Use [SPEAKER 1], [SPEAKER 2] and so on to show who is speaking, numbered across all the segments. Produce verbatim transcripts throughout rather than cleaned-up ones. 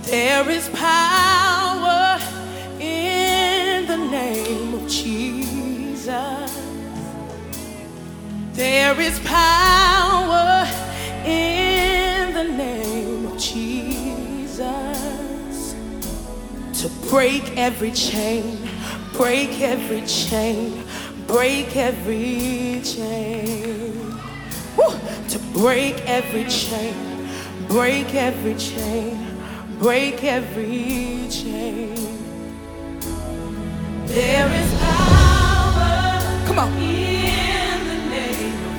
[SPEAKER 1] There is power in the name of Jesus. There is power in the name of Jesus to break every chain, break every chain, break every chain. Woo! To break every chain, break every chain, break every chain. There is power. Come on. In the name of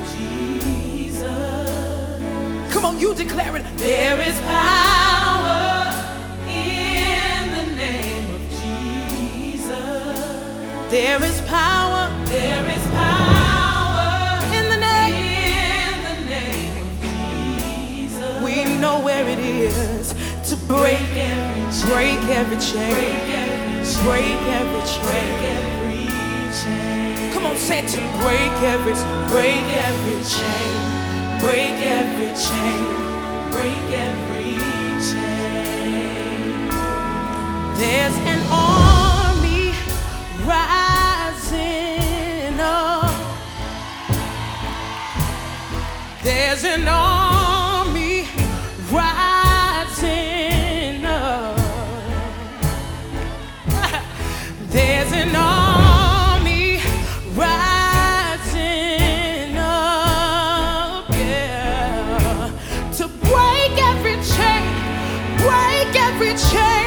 [SPEAKER 1] Jesus. Come on, you declare it. There is power in the name of Jesus. There is power. There is power in the name. In the name of Jesus. We know where it is to break every chain, break every chain, break every chain, break every chain. Come on, say it to break every, break every chain, break every chain, break every chain. There's an army rising up. There's an army rising up. There's an army rising up, yeah, to break every chain, break every chain.